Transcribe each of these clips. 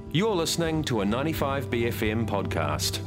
You're listening to a 95BFM podcast.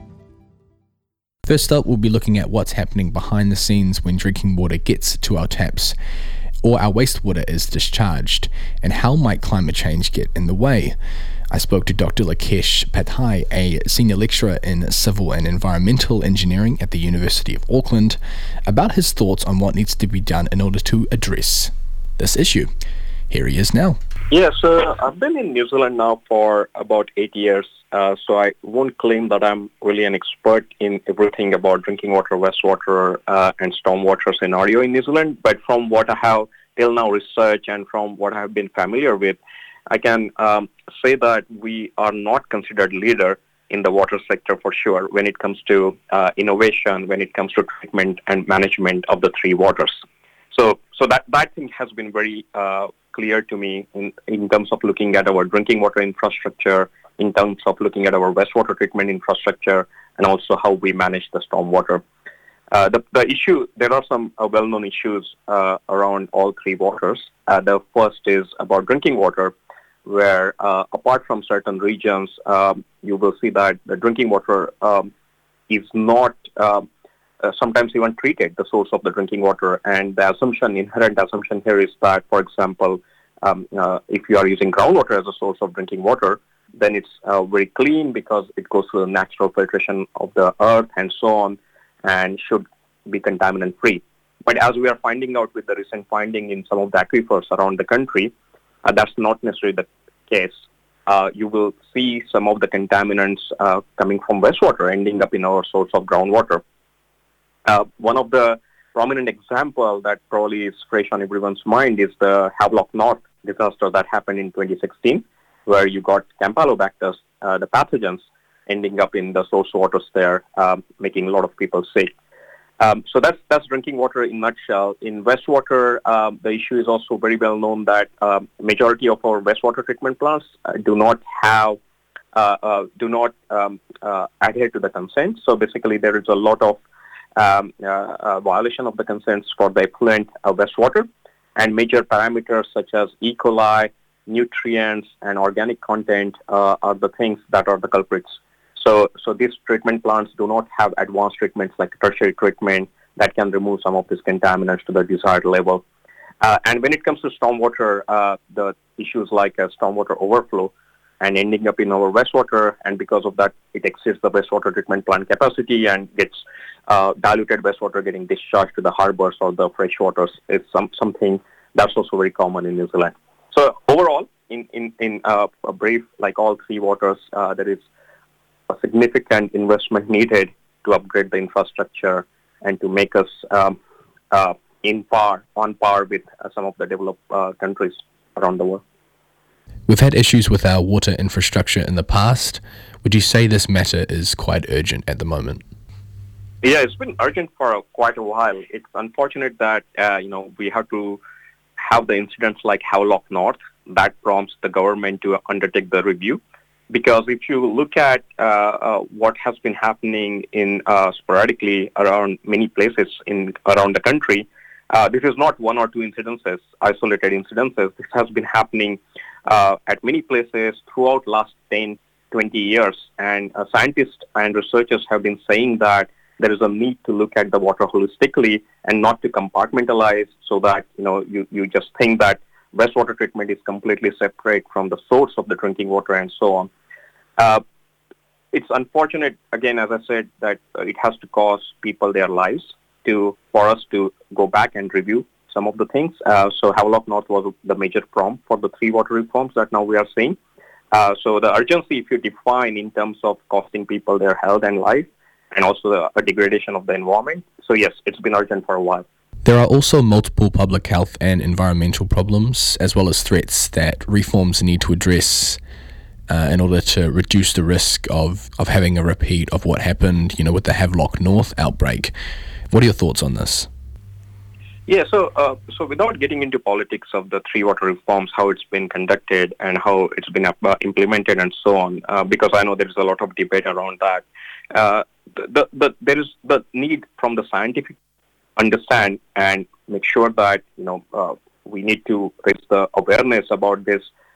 First up, we'll be looking at what's happening behind the scenes when drinking water gets to our taps or our wastewater is discharged, and how might climate change get in the way. I spoke to Dr. Lakesh Pathai, a senior lecturer in civil and environmental engineering at the University of Auckland, about his thoughts on what needs to be done in order to address this issue. Here he is now. Yeah, so I've been in New Zealand now for about 8 years, so I won't claim that I'm really an expert in everything about drinking water, wastewater, and stormwater scenario in New Zealand. But from what I have till now researched and from what I have been familiar with, I can say that we are not considered leader in the water sector for sure when it comes to innovation, when it comes to treatment and management of the three waters. So that thing has been very clear to me in terms of looking at our drinking water infrastructure, in terms of looking at our wastewater treatment infrastructure, and also how we manage the stormwater. The issue, there are some well-known issues around all three waters. The first is about drinking water, where apart from certain regions, you will see that the drinking water is not sometimes even treated, the source of the drinking water. And the inherent assumption here is that, for example, if you are using groundwater as a source of drinking water, then it's very clean because it goes through the natural filtration of the earth and so on, and should be contaminant-free. But as we are finding out with the recent finding in some of the aquifers around the country, that's not necessarily the case. You will see some of the contaminants coming from wastewater ending up in our source of groundwater. One of the prominent example that probably is fresh on everyone's mind is the Havelock North disaster that happened in 2016, where you got Campylobacter, the pathogens, ending up in the source waters there, making a lot of people sick. So that's drinking water in a nutshell. In wastewater, the issue is also very well known that majority of our wastewater treatment plants do not adhere to the consent. So basically, there is a lot of violation of the consents for the effluent wastewater, and major parameters such as E. coli, nutrients, and organic content are the things that are the culprits. So these treatment plants do not have advanced treatments like tertiary treatment that can remove some of these contaminants to the desired level. And when it comes to stormwater, the issues like stormwater overflow and ending up in our wastewater, and because of that, it exceeds the wastewater treatment plant capacity and gets diluted wastewater getting discharged to the harbors or the freshwaters. It's something that's also very common in New Zealand. So overall, in a brief, like all three waters, there is a significant investment needed to upgrade the infrastructure and to make us on par with some of the developed countries around the world. We've had issues with our water infrastructure in the past. Would you say this matter is quite urgent at the moment? Yeah, it's been urgent for quite a while. It's unfortunate that we have to have the incidents like Havelock North that prompts the government to undertake the review. Because if you look at what has been happening in sporadically around many places around the country, this is not one or two incidences, isolated incidences. This has been happening at many places throughout last 10, 20 years. And scientists and researchers have been saying that there is a need to look at the water holistically and not to compartmentalize so that you just think that wastewater treatment is completely separate from the source of the drinking water and so on. It's unfortunate, again, as I said, that it has to cost people their lives for us to go back and review some of the things. So Havelock North was the major prompt for the three water reforms that now we are seeing. So the urgency, if you define in terms of costing people their health and life, and also a degradation of the environment. So yes, it's been urgent for a while. There are also multiple public health and environmental problems, as well as threats that reforms need to address in order to reduce the risk of having a repeat of what happened, with the Havelock North outbreak. What are your thoughts on this? Yeah, so without getting into politics of the three water reforms, how it's been conducted and how it's been implemented and so on, because I know there is a lot of debate around that. There is the need from the scientific understand and make sure that we need to raise the awareness about this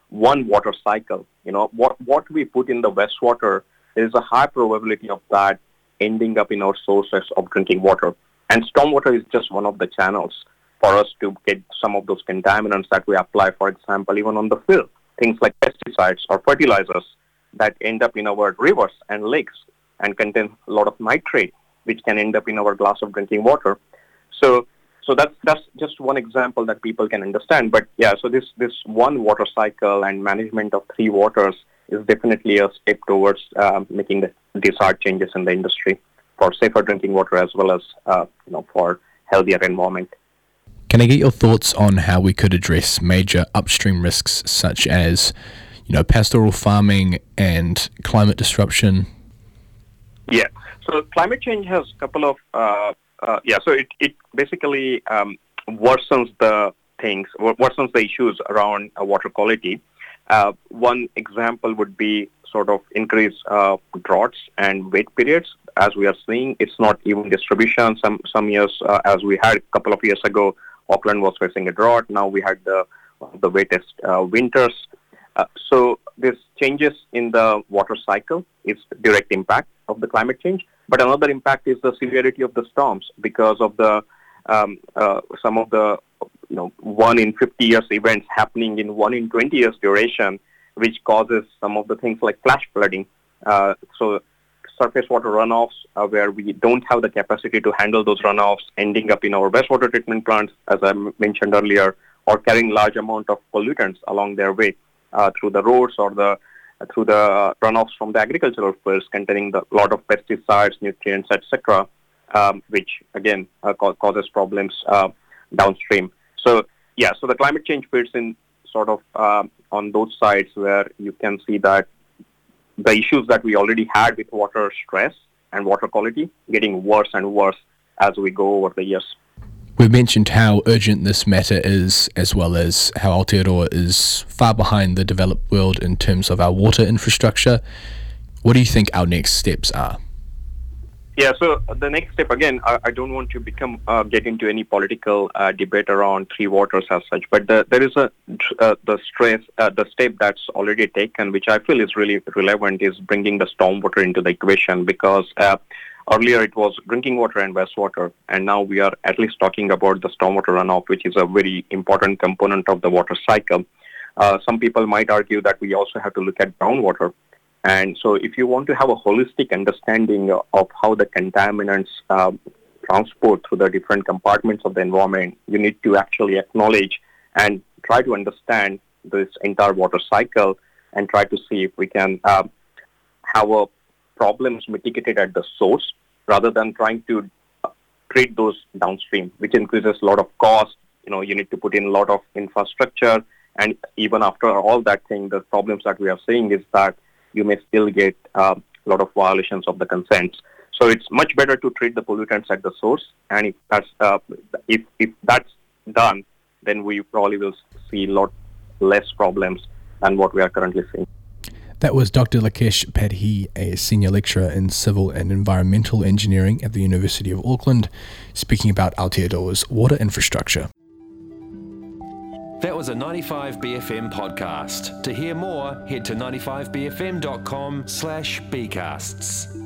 one water cycle. What we put in the wastewater, there is a high probability of that ending up in our sources of drinking water. And stormwater is just one of the channels for us to get some of those contaminants that we apply, for example, even on the field. Things like pesticides or fertilizers that end up in our rivers and lakes and contain a lot of nitrate, which can end up in our glass of drinking water. So that's just one example that people can understand. But yeah, so this one water cycle and management of three waters is definitely a step towards making the desired changes in the industry for safer drinking water as well as for healthier environment. Can I get your thoughts on how we could address major upstream risks such as, pastoral farming and climate disruption? Yeah. So climate change has a couple of so it basically worsens the issues around water quality. One example would be sort of increased droughts and wet periods. As we are seeing, it's not even distribution. Some years, as we had a couple of years ago, Auckland was facing a drought. Now we had the wettest winters. So this changes in the water cycle is direct impact of the climate change. But another impact is the severity of the storms because of the some of the 1 in 50 years events happening in 1 in 20 years duration, which causes some of the things like flash flooding. So surface water runoffs where we don't have the capacity to handle those runoffs, ending up in our wastewater treatment plants, as I mentioned earlier, or carrying large amount of pollutants along their way through the roads or through the runoffs from the agricultural fields containing a lot of pesticides, nutrients, etc., which again causes problems downstream. So the climate change fits in sort of on those sides where you can see that the issues that we already had with water stress and water quality getting worse and worse as we go over the years. We've mentioned how urgent this matter is, as well as how Aotearoa is far behind the developed world in terms of our water infrastructure. What do you think our next steps are? Yeah, so the next step, again, I don't want to get into any political debate around three waters as such, but there is the step that's already taken, which I feel is really relevant, is bringing the stormwater into the equation, because earlier it was drinking water and wastewater, and now we are at least talking about the stormwater runoff, which is a very important component of the water cycle. Some people might argue that we also have to look at groundwater. And so if you want to have a holistic understanding of how the contaminants transport through the different compartments of the environment, you need to actually acknowledge and try to understand this entire water cycle and try to see if we can have our problems mitigated at the source rather than trying to treat those downstream, which increases a lot of cost. You need to put in a lot of infrastructure. And even after all that thing, the problems that we are seeing is that you may still get a lot of violations of the consents. So it's much better to treat the pollutants at the source. And if that's done, then we probably will see a lot less problems than what we are currently seeing. That was Dr. Lakesh Padhi, a senior lecturer in civil and environmental engineering at the University of Auckland, speaking about Aotearoa's water infrastructure. That was a 95BFM podcast. To hear more, head to 95bfm.com/bcasts.